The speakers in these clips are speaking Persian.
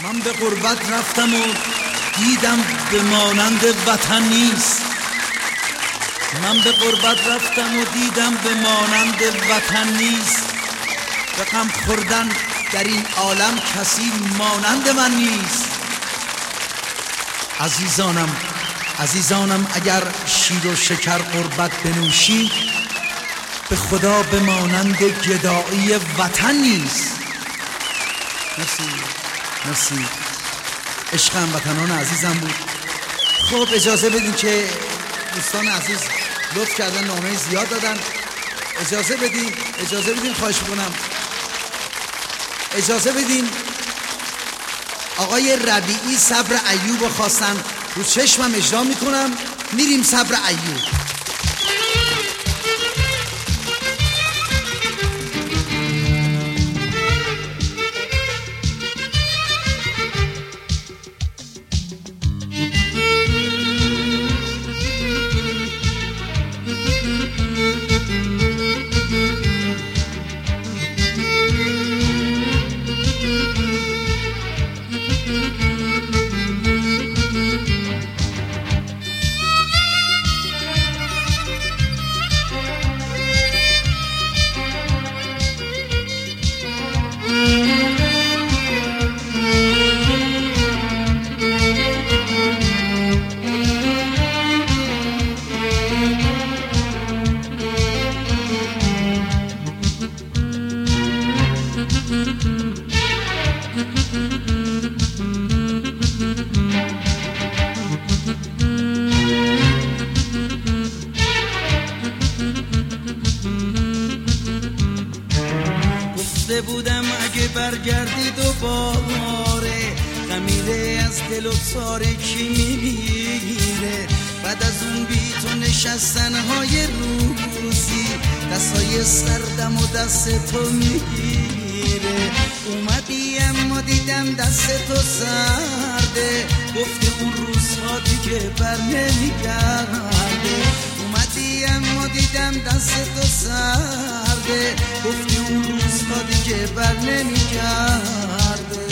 من به غربت رفتم و دیدم به مانند وطن نیست. من به غربت رفتم و دیدم به مانند وطن نیست. به غم خوردن در این عالم کسی مانند من نیست. عزیزانم اگر شیر و شکر غربت بنوشی، به خدا به مانند گدایی وطن نیست. مرسی. عشق هموطنان عزیزم بود. خب اجازه بدین که دوستان عزیز لطف کردن نامه زیاد دادن. اجازه بدین خواهش میکنم. اجازه بدین آقای ربیعی صبر ایوب خواستن، رو چشمم اجرا میکنم. میریم صبر ایوب. بودم اگه برگردی دوباره، خمیره از دل و تاریکی میمیره. بعد از اون بی تو نشستنهای روزی، دستای سردم و دست تو میگیره. اومدی اما دیدم دست تو سرده، گفتی اون روزها دیگه بر نمیگرده. اومدی اما دیدم دست تو سرده، گفتی اون روزها دیگه بر نمیگرده.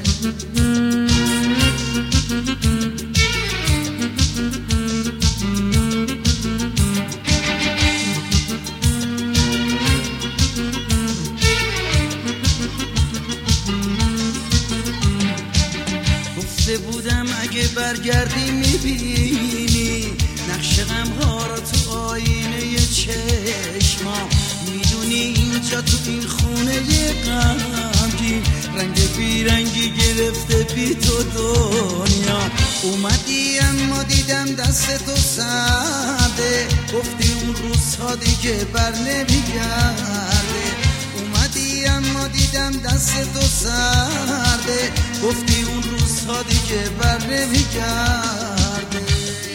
گفته بودم اگه برگردی میبینی نقش غمها را تو آینه چشمام. میدونی اینجا تو این خونه غمگین، رنگ بیرنگی گرفته بی تو دنیا. اومدی اما دیدم دست تو سرده، گفتی اون روزها دیگه بر نمیگرده. اومدی اما دیدم دست تو سرده، گفتی اون روزها دیگه بر نمیگرده.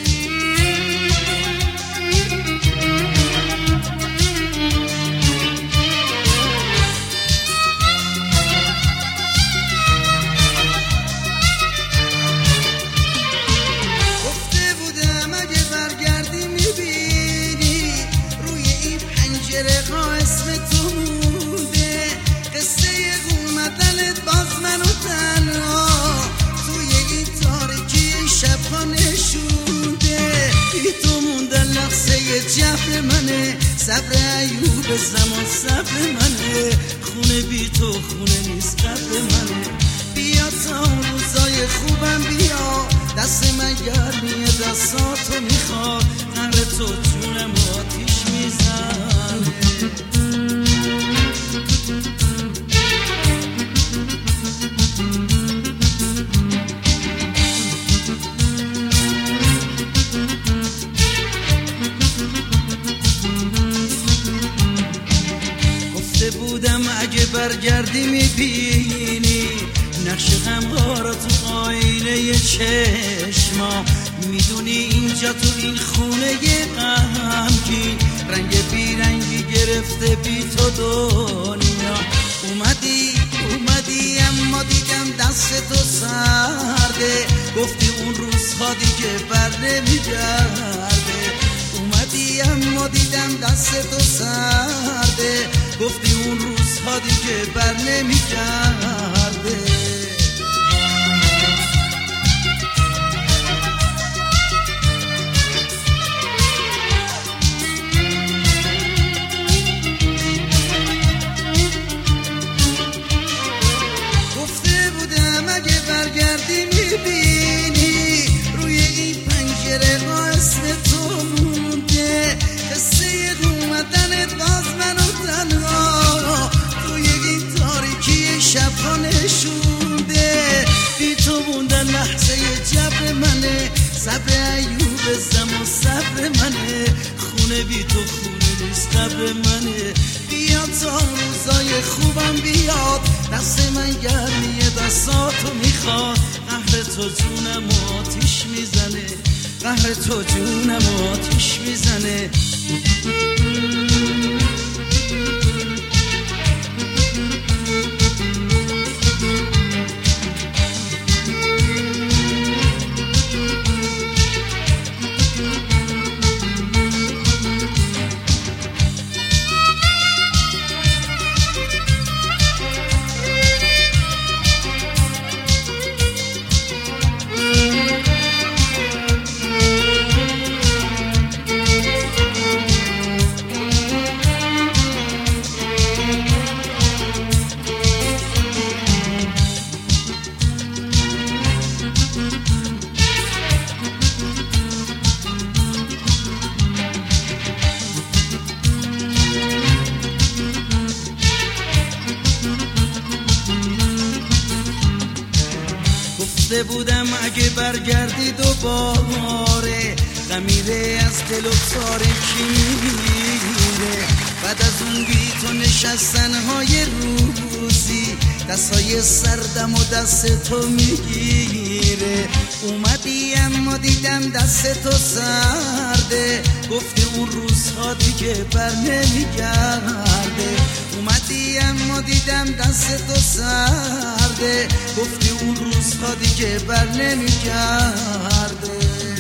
جفت منه صبر ایوب زمان، صبر منه خونه بی تو خونه نیست قبر منه. بیا تا اون روزای خوبم بیا، دست من گرمیه دستاتو میخواد، قهر تو جونم آتیش میزنه. بودم اگه برگردی میبینی نقش غمها را تو آینه چشما. میدونی اینجا تو این خونه غمگین، رنگ بیرنگی گرفته بی تو دنیا. اومدی اما دیدم دست تو سرده، گفتی اون روزها دیگه بر نمیگرده. اومدی اما دیدم دست تو سرده، گفتی اون روزها دیگه بر نمیگرده. ها نشونده، بی تو موندن لحظه جبر منه، صبر ایوب زمان صبر منه، خونه بی تو خونه نیست قبر منه. بیاد تا روزای خوبم بیاد، دست من گرمیه دستاتو میخواد، قهر تو جونم آتیش میزنه، قهر تو جونم آتیش میزنه. گفته بودم اگه برگردی دوباره، غمیره از دل و تاریکی میره، بعد از اون بی تو نشستنهای روزی، دستای سردم و دست تو میگیره. اومدی اما دیدم دست تو سرده، گفتی اون روزها دیگه بر نمیگرده. اومدی اما دیدم دست تو سرده، گفتی اون روزها دیگه بر نمیگرده.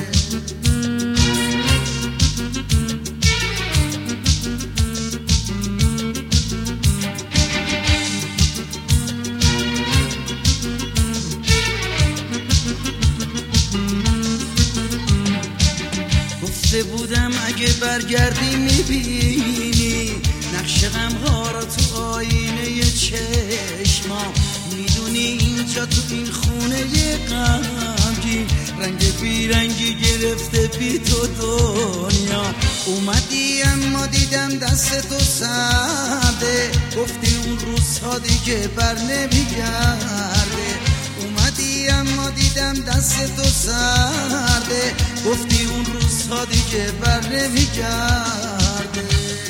گفته بودم اگه برگردی میبینی نقش غمها را تو آینه چشما، میدونی اینجا تو این خونه غمگین رنگ بیرنگی گرفته بی تو دنیا. اومدی اما دیدم دست تو سرده، گفتی اون روزها دیگه بر نمیگرده. اومدی اما دیدم دست تو سرده، گفتی اون روزها دیگه بر نمیگرده.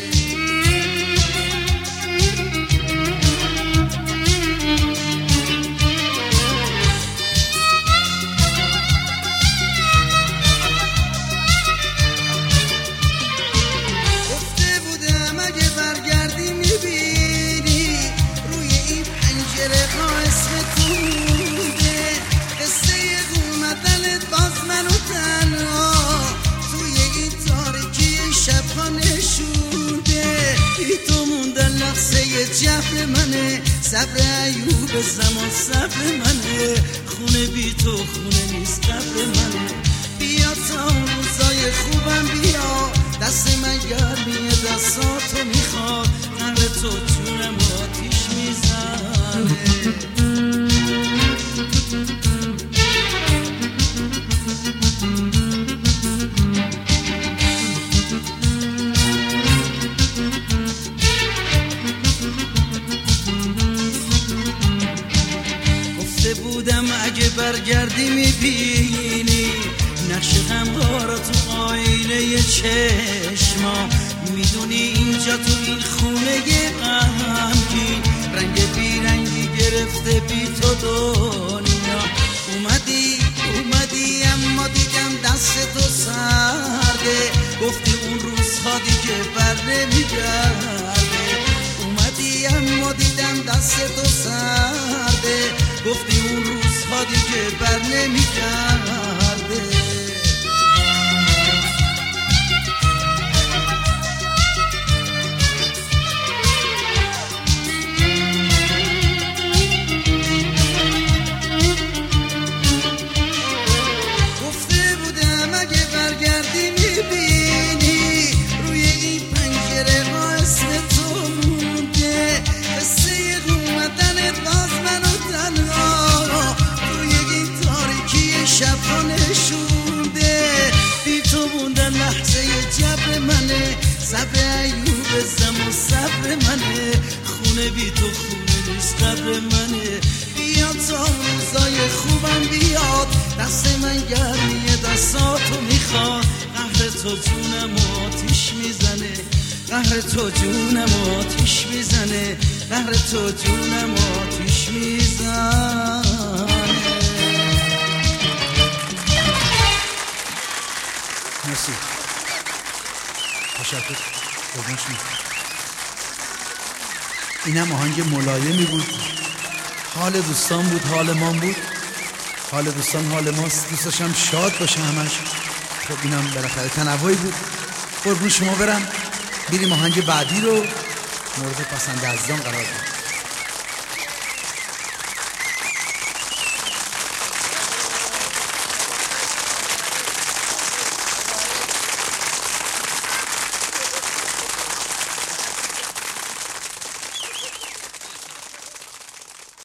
گفته بودم اگه برگردی میبینی روی این پنجره ها اسم تو مونده، قصه اومدنت باز منو تنها توی این تاریکی شبها نشونده. بی تو موندن لحظه جبر منه، صبر ایوب زمان صبر منه، خونه بی تو خونه نیست قبر منه. بیا تا روزای خوبم بیا، دست من گرمیه دستاتو میخواد، قهر تو جونم آتیش میزنه. بودم اگه برگردی میبینی نقش غمها را تو آینه چشما، میدونی اینجا تو این خونه غمگین رنگ بیرنگی گرفته بی تو دنیا. اومدی اما دیدم دست تو سرده، گفتی اون روزها دیگه بر نمیگرده. اومدی اما دیدم دست تو سرده، گفتی اون روزها دیگه بر نمیگرده. گفته بودم اگه برگردی میبینی روی این پنجره ها اسم تو مونده، قصه اومدنت باز منو تنها توی این تاریکی شبها نشونده. بی تو موندن لحظه جبر منه، صبر ایوب زمان صبر منه، خونه بی تو خونه نیست قبر منه. تو جونم آتیش میزنه، قهر تو جونم آتیش میزنه، قهر تو جونم آتیش میزنه. مرسی، تشکر. اینم آهنگ ملایمی بود، حال دوستان بود، حال ما بود، حال دوستان حال ماست. دوست داشتم شاد باشه همش. خب اینم بالاخره تنوعی بود. قربون شما برم، بریم آهنگ بعدی رو مورد پسند عزیزان قرار بدیم.